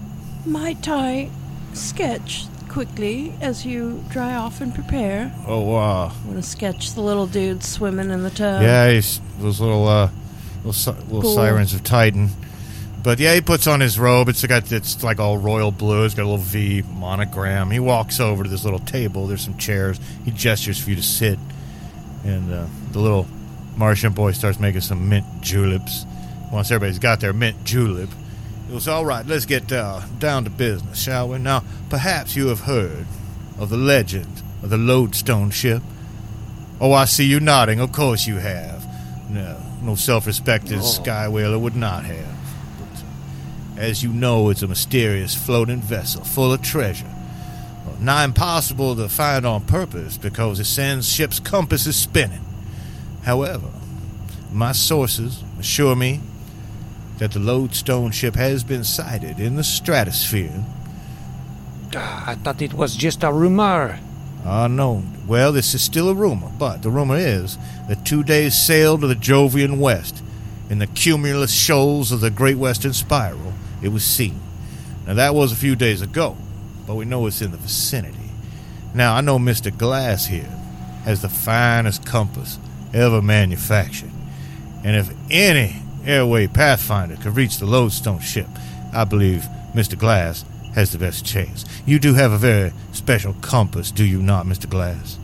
Might I sketch quickly as you dry off and prepare? Oh, uh, I'm gonna sketch the little dude swimming in the tub. yeah, he's those little, uh, little, si- little Cool. sirens of Titan. But yeah, he puts on his robe. It's got it's like all royal blue. It's got a little V monogram. He walks over to this little table. There's some chairs. He gestures for you to sit, and uh, the little Martian boy starts making some mint juleps. Once everybody's got their mint julep, he goes, "All right, let's get uh, down to business, shall we? Now, perhaps you have heard of the legend of the Lodestone ship. Oh, I see you nodding. Of course you have. No, no self-respecting sky whaler would not have. As you know, it's a mysterious floating vessel full of treasure. Well, nigh impossible to find on purpose because it sends ship's compasses spinning. However, my sources assure me that the Lodestone ship has been sighted in the stratosphere. Ah, I thought it was just a rumor. Ah, no. Well, this is still a rumor, but the rumor is that two days sailed to the Jovian West. In the cumulus shoals of the Great Western Spiral, it was seen. Now, that was a few days ago, but we know it's in the vicinity. Now, I know Mister Glass here has the finest compass ever manufactured. And if any airway pathfinder could reach the Lodestone ship, I believe Mister Glass has the best chance. You do have a very special compass, do you not, Mister Glass?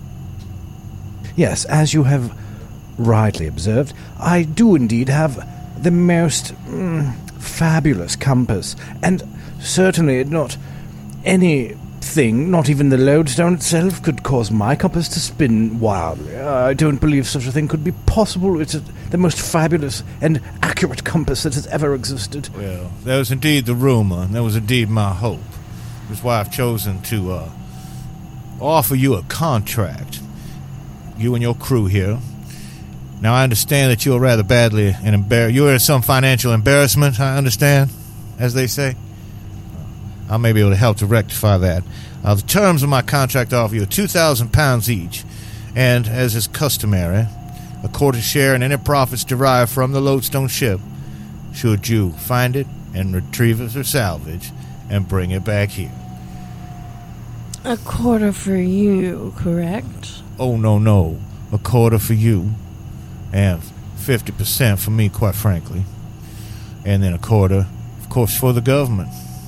Yes, as you have rightly observed, I do indeed have the most mm, fabulous compass, and certainly not anything, not even the Lodestone itself, could cause my compass to spin wildly. I don't believe such a thing could be possible. It's a, the most fabulous and accurate compass that has ever existed. Well, that was indeed the rumor, and that was indeed my hope. That's why I've chosen to uh, offer you a contract. You and your crew here. Now, I understand that you're rather badly and embar- you're in some financial embarrassment, I understand, as they say. I may be able to help to rectify that. Uh, the terms of my contract offer you two thousand pounds each, and, as is customary, a quarter share in any profits derived from the Lodestone ship, should you find it and retrieve it for salvage and bring it back here. A quarter for you, correct? Oh, no, no. A quarter for you, and fifty percent for me, quite frankly. And then a quarter, of course, for the government.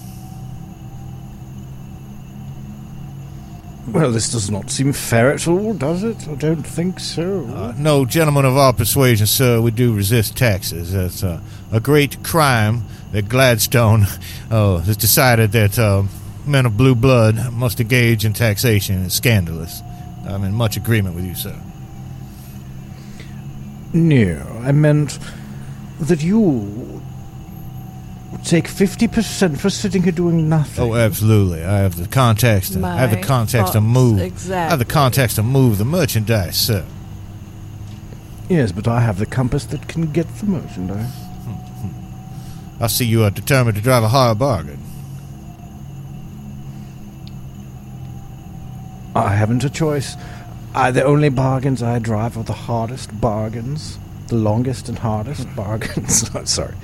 Well, this does not seem fair at all, does it? I don't think so. Uh, no, gentlemen of our persuasion, sir, we do resist taxes. It's uh, a great crime that Gladstone uh, has decided that uh, men of blue blood must engage in taxation. It's scandalous. I'm in much agreement with you, sir. No, I meant that you take fifty percent for sitting here doing nothing. Oh, absolutely. I have the context. To, I have the My context to thoughts, move. exactly. I have the context to move the merchandise, sir. Yes, but I have the compass that can get the merchandise. I see you are determined to drive a higher bargain. I haven't a choice. I, the only bargains I drive are the hardest bargains. The longest and hardest bargains. Sorry.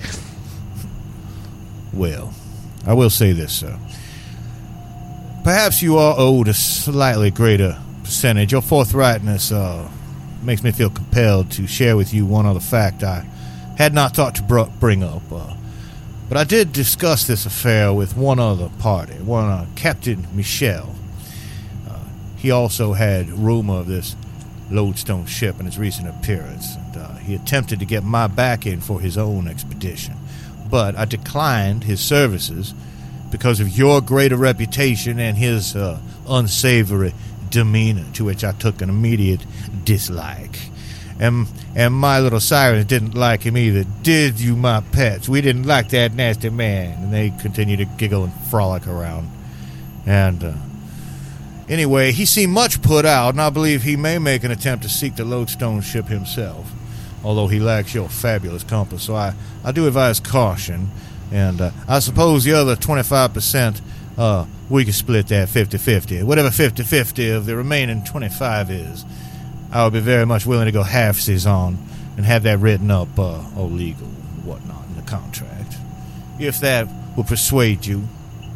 Well, I will say this, sir. Perhaps you are owed a slightly greater percentage. Your forthrightness uh, makes me feel compelled to share with you one other fact I had not thought to br- bring up. Uh, but I did discuss this affair with one other party, one uh, Captain Michel. Uh, he also had rumor of this Lodestone ship and its recent appearance, and uh, he attempted to get my backing for his own expedition. But I declined his services because of your greater reputation and his uh, unsavory demeanor, to which I took an immediate dislike. And, and my little sirens didn't like him either. Did you, my pets? We didn't like that nasty man. And they continued to giggle and frolic around. And uh, anyway, he seemed much put out, and I believe he may make an attempt to seek the Lodestone ship himself, although he lacks your fabulous compass. So I, I do advise caution. And uh, I suppose the other twenty-five percent, uh, we can split that fifty-fifty. Whatever fifty-fifty of the remaining twenty-five is, I would be very much willing to go halfsies on and have that written up, uh, all legal and whatnot in the contract. If that will persuade you,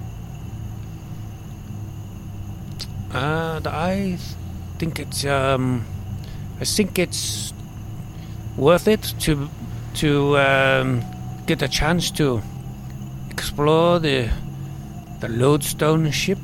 Uh, I think it's um, I think it's worth it to to um, get a chance to explore the the Lodestone ship.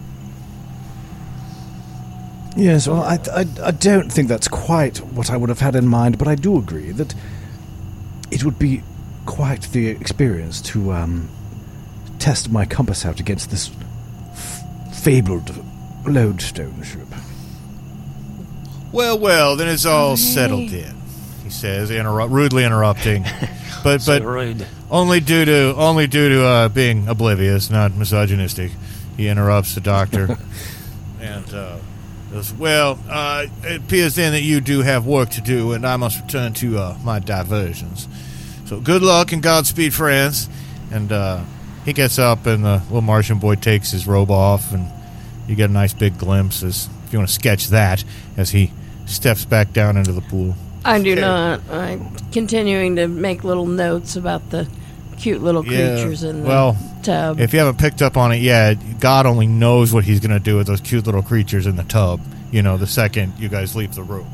Yes, well, I, I, I don't think that's quite what I would have had in mind, but I do agree that it would be quite the experience to um, test my compass out against this f- fabled Lodestone ship. Well, well, then it's all settled in, he says, interrupt, rudely interrupting. But So but rude. only due to only due to uh, being oblivious, not misogynistic. He interrupts the doctor, and uh, goes, "Well, uh, it appears then that you do have work to do, and I must return to uh, my diversions. So good luck and Godspeed, friends." And uh, he gets up, and the little Martian boy takes his robe off, and you get a nice big glimpse, as if you want to sketch that, as he steps back down into the pool. I do not. I'm continuing to make little notes about the cute little Yeah, creatures in the well, tub. If you haven't picked up on it yet, God only knows what he's going to do with those cute little creatures in the tub, you know, the second you guys leave the room.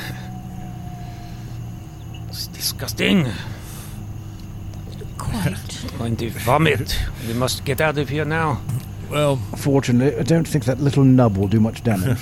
It's disgusting. Quite. I'm going to vomit. We must get out of here now. Well, Fortunately, I don't think that little nub will do much damage.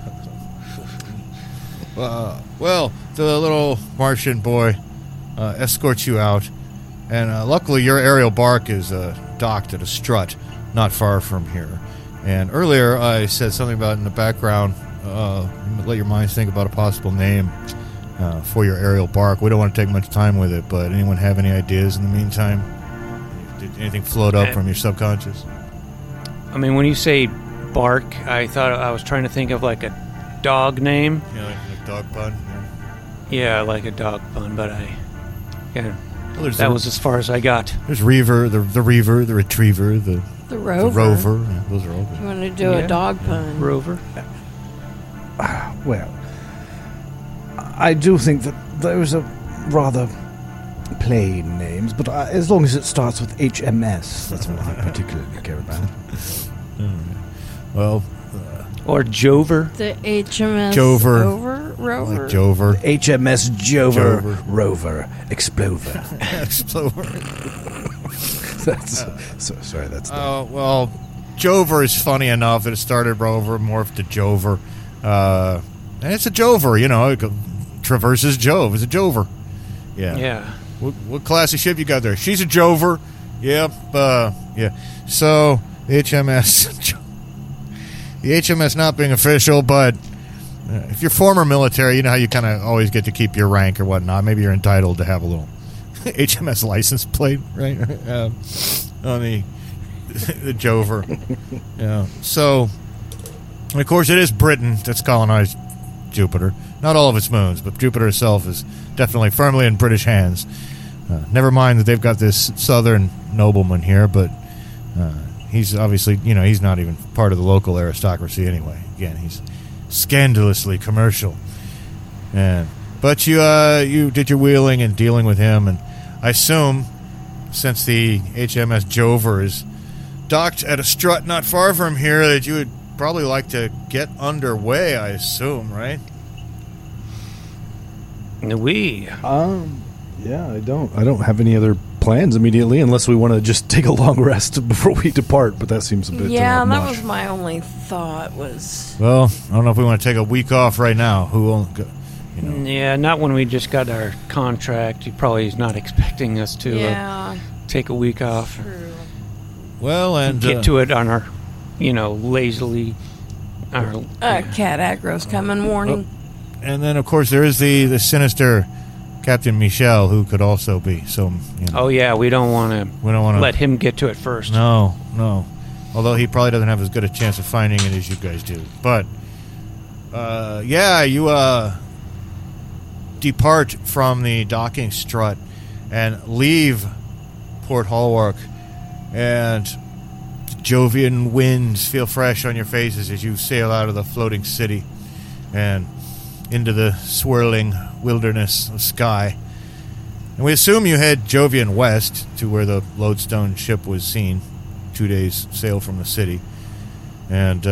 uh, well, the little Martian boy uh, escorts you out, and uh, luckily your aerial bark is uh, docked at a strut not far from here. And earlier I said something about in the background, uh, let your minds think about a possible name uh, for your aerial bark. We don't want to take much time with it, but anyone have any ideas in the meantime? Did anything float up from your subconscious? I mean, when you say bark, I thought I was trying to think of like a dog name. Yeah, like, like dog pun. Yeah. Yeah, like a dog pun, but I, yeah, Well, there's that the, was as far as I got. there's Reaver, the the Reaver, the Retriever, the, The the rover. Rover. Yeah, those are all You good. want to do Yeah. a dog pun? Rover. Well, I do think that those are rather plain names, but I, as long as it starts with H M S, that's what I particularly care about. Well, Or Jover. The H M S Jover. Rover? Rover? like Jover. H M S Jover, Jover. Rover Explover. Explorer. That's so, sorry. That's the, Oh, well, Jover is funny enough that it started Rover, morphed to Jover. Uh, and it's a Jover, you know, it go- traverses Jove. It's a Jover. Yeah. Yeah. What, what class of ship you got there? She's a Jover. Yep. Uh, yeah. So, H M S. The H M S not being official, but uh, if you're former military, you know how you kind of always get to keep your rank or whatnot. Maybe you're entitled to have a little H M S license plate, right? um, on the the Jover. Yeah. So, of course, it is Britain that's colonized Jupiter. Not all of its moons, but Jupiter itself is definitely firmly in British hands. Uh, never mind that they've got this southern nobleman here, but uh, he's obviously, you know, he's not even part of the local aristocracy anyway. Again, he's scandalously commercial. And but you uh, you did your wheeling and dealing with him, and I assume since the H M S Jover is docked at a strut not far from here, that you would probably like to get underway. I assume, right? We. um, yeah, I don't. I don't have any other plans immediately, unless we want to just take a long rest before we depart. But that seems a bit. Yeah, uh, that much. was my only thought was... Well, I don't know if we want to take a week off right now. Who won't go? You know. Yeah, not when we just got our contract. He probably is not expecting us to uh, Yeah, take a week off. true. Well, and Get uh, to it on our, you know, lazily. Our, Uh, cat aggro's coming, warning. and then of course there is the the sinister Captain Michel, who could also be. So you know, oh yeah, we don't want we don't want to to let him get to it first. No, no. Although he probably doesn't have as good a chance of finding it as you guys do. But, uh, yeah, you uh, depart from the docking strut and leave Port Hallwark. And Jovian winds feel fresh on your faces as you sail out of the floating city and into the swirling wilderness of sky. And we assume you head Jovian west to where the Lodestone ship was seen. Two days sail from the city. And uh,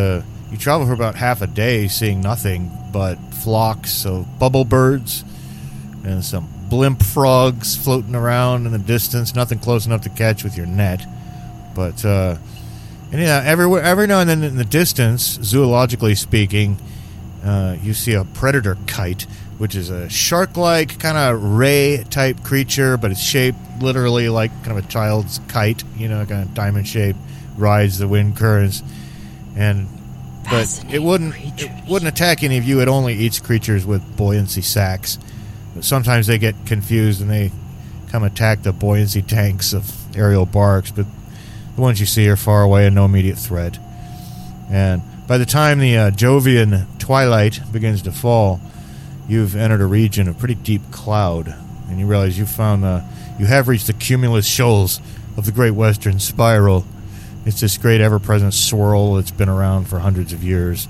you travel for about half a day seeing nothing but flocks of bubble birds and some blimp frogs floating around in the distance. Nothing close enough to catch with your net. But, uh, and yeah, everywhere, every now and then in the distance, zoologically speaking, uh, you see a predator kite, which is a shark-like kind of ray-type creature, but it's shaped literally like kind of a child's kite, you know, kind of diamond shape, rides the wind currents. And but it wouldn't it wouldn't attack any of you. It only eats creatures with buoyancy sacks. But sometimes they get confused and they come attack the buoyancy tanks of aerial barks. But the ones you see are far away and no immediate threat. And by the time the uh, Jovian twilight begins to fall, you've entered a region of pretty deep cloud, and you realize you've found uh, you have reached the cumulus shoals of the Great Western Spiral. It's this great ever-present swirl that's been around for hundreds of years.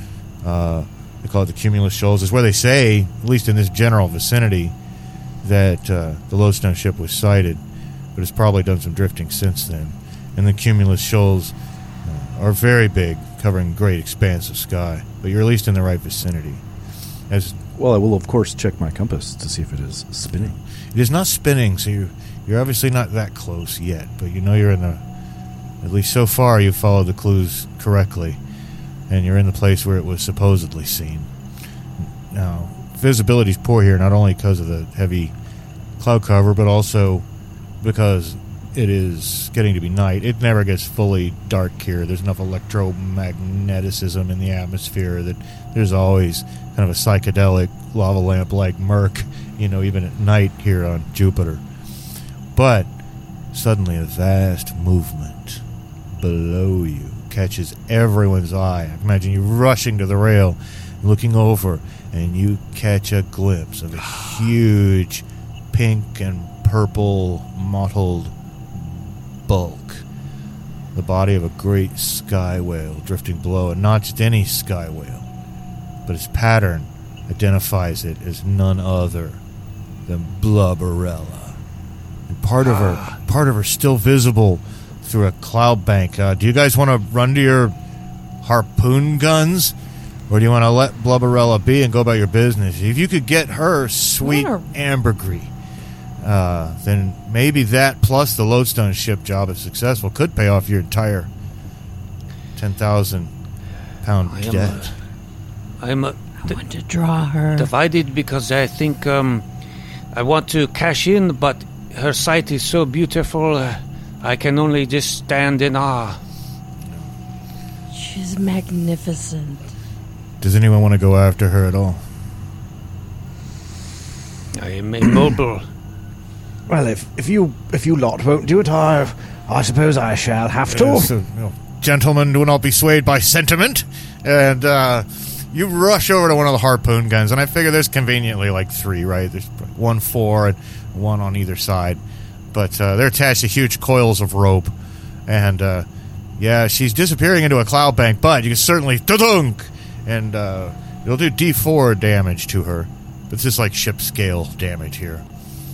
Uh, they call it the Cumulus Shoals. It's where they say, at least in this general vicinity, that uh, the Lodestone ship was sighted, but it's probably done some drifting since then. And the Cumulus Shoals uh, are very big, covering great expanse of sky, but you're at least in the right vicinity. As Well, I will, of course, check my compass to see if it is spinning. it is not spinning, so you're, you're obviously not that close yet, but you know you're in the... At least so far, you've followed the clues correctly, and you're in the place where it was supposedly seen. Now, visibility's poor here, not only because of the heavy cloud cover, but also because it is getting to be night. It never gets fully dark here. There's enough electromagneticism in the atmosphere that there's always kind of a psychedelic lava lamp-like murk, you know, even at night here on Jupiter. But suddenly a vast movement below you catches everyone's eye. I imagine you rushing to the rail, looking over, and you catch a glimpse of a huge pink and purple mottled bulk. The body of a great sky whale drifting below, and not just any sky whale, but its pattern identifies it as none other than Blubberella. And part of her, part of her still visible through a cloud bank. Uh, do you guys want to run to your harpoon guns, or do you want to let Blubberella be and go about your business? If you could get her sweet ambergris, uh, then maybe that plus the Lodestone ship job, if successful, could pay off your entire ten thousand pound I am, debt. Uh, I'm uh, I want to draw her. divided because I think um, I want to cash in, but her sight is so beautiful, uh, I can only just stand in awe. She's magnificent. Does anyone want to go after her at all? I am immobile. Well, if if you if you lot won't do it, I I suppose I shall have to. Uh, so, you know, gentlemen, do not be swayed by sentiment. And uh, you rush over to one of the harpoon guns, and I figure there's conveniently like three, right? There's one for and one on either side. But uh, they're attached to huge coils of rope. And, uh, yeah, she's disappearing into a cloud bank, but you can certainly... Ta-dunk! And uh, it'll do D four damage to her. But it's just like ship scale damage here.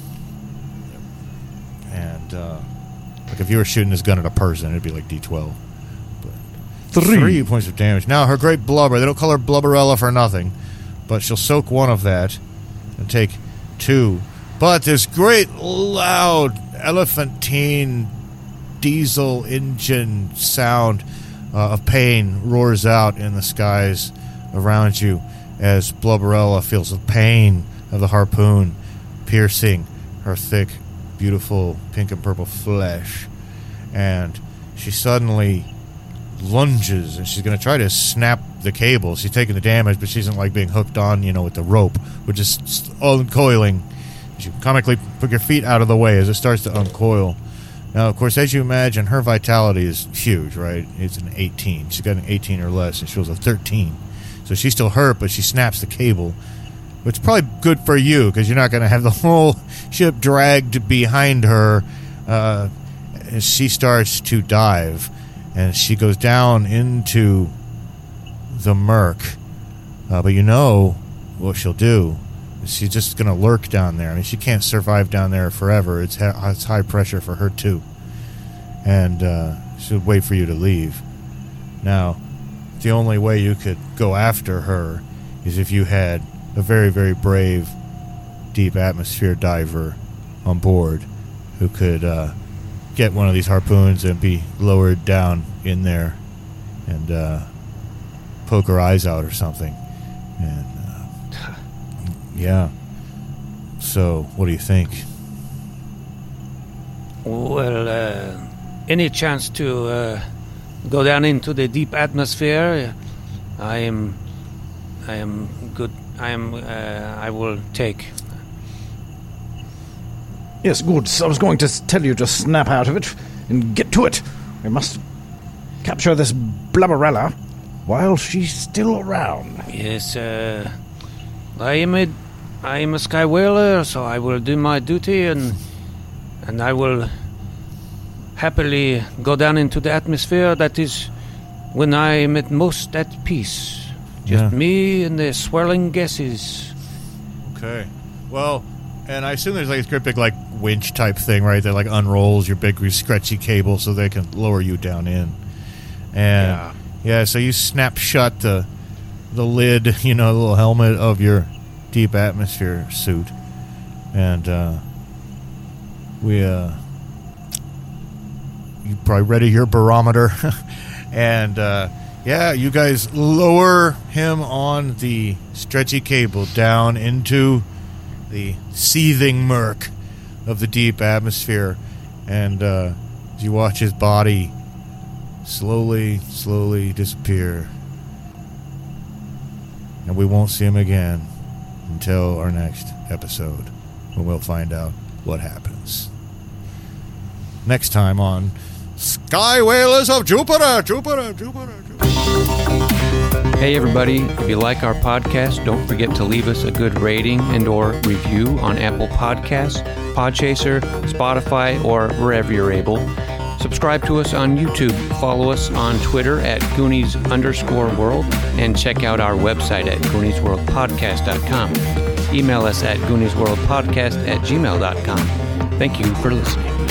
And, uh, like if you were shooting this gun at a person, it'd be like D twelve. But Three. Three points of damage. Now, her great blubber, they don't call her Blubberella for nothing. But she'll soak one of that and take two. But this great, loud, elephantine diesel engine sound uh, of pain roars out in the skies around you as Blubberella feels the pain of the harpoon piercing her thick, beautiful pink and purple flesh. And she suddenly lunges, and she's going to try to snap the cable. She's taking the damage, but she isn't like being hooked on, you know, with the rope, which is uncoiling. You comically put your feet out of the way as it starts to uncoil. Now, of course, as you imagine, her vitality is huge, right? It's an eighteen. She's got an eighteen or less, and she was a thirteen. So she's still hurt, but she snaps the cable, which is probably good for you, because you're not going to have the whole ship dragged behind her uh, as she starts to dive. And she goes down into the murk. Uh, but you know what she'll do. She's just going to lurk down there. I mean, she can't survive down there forever. It's, ha- it's high pressure for her, too. And uh, she'll wait for you to leave. Now, the only way you could go after her is if you had a very, very brave deep atmosphere diver on board who could uh, get one of these harpoons and be lowered down in there and uh, poke her eyes out or something. And uh, yeah. So, what do you think? Well, uh, any chance to uh, go down into the deep atmosphere, I am, I am good. I am. Uh, I will take. Yes, good. I was going to tell you to snap out of it and get to it. We must capture this blubberella while she's still around. Yes, uh, I am a, I am a sky whaler, so I will do my duty, and and I will happily go down into the atmosphere. That is when I am at most at peace. Just Yeah. me and the swirling gases. Okay. Well, and I assume there's like a great big like winch type thing, right? That like unrolls your big stretchy cable so they can lower you down in. And Yeah. yeah, so you snap shut the the lid, you know, the little helmet of your deep atmosphere suit, and uh, we uh, you probably ready your barometer, and uh, yeah, you guys lower him on the stretchy cable down into the seething murk of the deep atmosphere, and uh, you watch his body slowly, slowly disappear. And we won't see him again until our next episode, when we'll find out what happens. Next time on Sky Whalers of Jupiter, Jupiter, Jupiter, Jupiter. Hey everybody, if you like our podcast, don't forget to leave us a good rating and or review on Apple Podcasts, Podchaser, Spotify, or wherever you're able. Subscribe to us on YouTube, follow us on Twitter at Goonies underscore world, and check out our website at goonies world podcast dot com. Email us at goonies world podcast at gmail dot com. Thank you for listening.